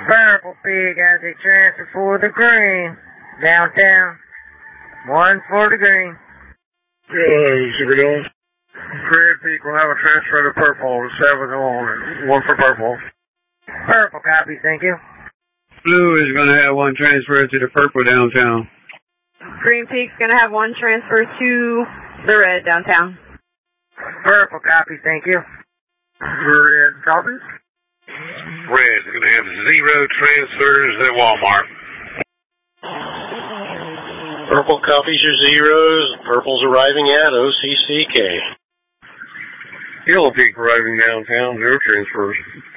Purple Pig has a transfer for the green. Downtown. 1 for the green. Super Dillon. Red Peak will have a transfer to purple. 7-1. 1 for purple. Purple copy, thank you. Blue is going to have 1 transfer to the purple downtown. Green Peak's going to have 1 transfer to the red downtown. Purple copy, thank you. Red copies. Red's going to have 0 transfers at Walmart. Purple copies your zeros. Purple's arriving at OCCK. Yellow Peak arriving downtown. 0 transfers.